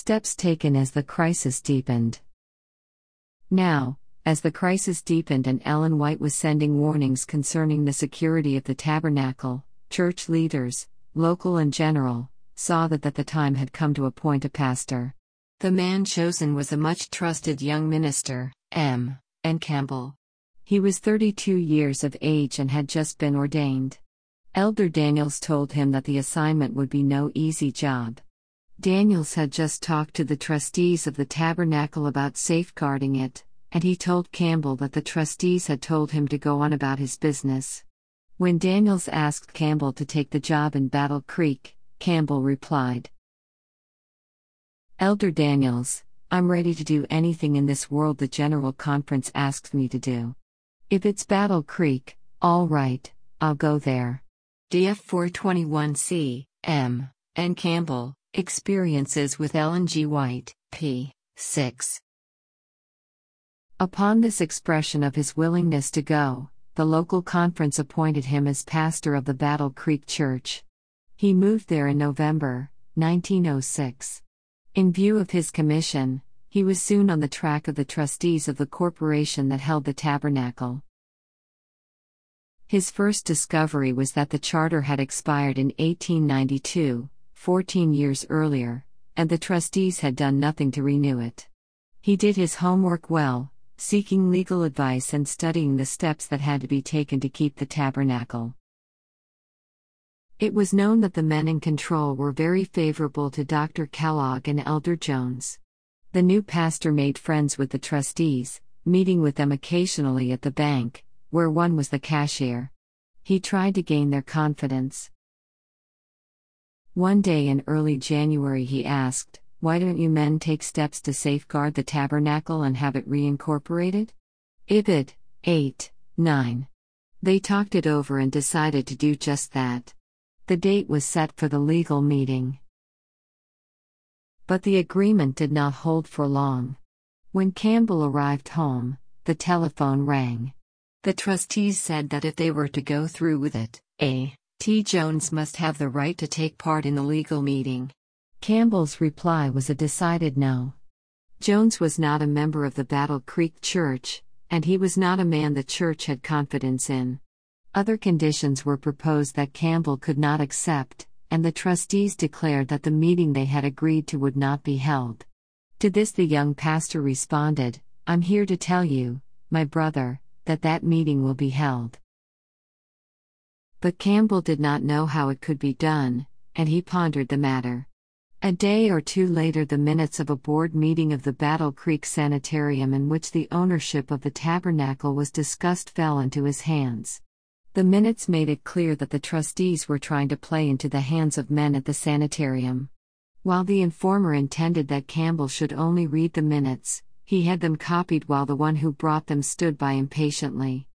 Steps taken as the crisis deepened. Now, as the crisis deepened and Ellen White was sending warnings concerning the security of the tabernacle, church leaders, local and general, saw that the time had come to appoint a pastor. The man chosen was a much-trusted young minister, M. N. Campbell. He was 32 years of age and had just been ordained. Elder Daniels told him that the assignment would be no easy job. Daniels had just talked to the trustees of the tabernacle about safeguarding it, and he told Campbell that the trustees had told him to go on about his business. When Daniels asked Campbell to take the job in Battle Creek, Campbell replied, "Elder Daniels, I'm ready to do anything in this world the General Conference asks me to do. If it's Battle Creek, all right, I'll go there." DF 421C, M. N. Campbell, Experiences with Ellen G. White, p. 6. Upon this expression of his willingness to go, the local conference appointed him as pastor of the Battle Creek Church. He moved there in November, 1906. In view of his commission, he was soon on the track of the trustees of the corporation that held the tabernacle. His first discovery was that the charter had expired in 1892, 14 years earlier, and the trustees had done nothing to renew it. He did his homework well, seeking legal advice and studying the steps that had to be taken to keep the tabernacle. It was known that the men in control were very favorable to Dr. Kellogg and Elder Jones. The new pastor made friends with the trustees, meeting with them occasionally at the bank, where one was the cashier. He tried to gain their confidence. One day in early January he asked, "Why don't you men take steps to safeguard the tabernacle and have it reincorporated?" Ibid. 8-9. They talked it over and decided to do just that. The date was set for the legal meeting. But the agreement did not hold for long. When Campbell arrived home, the telephone rang. The trustees said that if they were to go through with it, A.T. Jones must have the right to take part in the legal meeting. Campbell's reply was a decided no. Jones was not a member of the Battle Creek Church, and he was not a man the church had confidence in. Other conditions were proposed that Campbell could not accept, and the trustees declared that the meeting they had agreed to would not be held. To this the young pastor responded, "I'm here to tell you, my brother, that meeting will be held." But Campbell did not know how it could be done, and he pondered the matter. A day or two later, the minutes of a board meeting of the Battle Creek Sanitarium in which the ownership of the tabernacle was discussed fell into his hands. The minutes made it clear that the trustees were trying to play into the hands of men at the sanitarium. While the informer intended that Campbell should only read the minutes, he had them copied while the one who brought them stood by impatiently.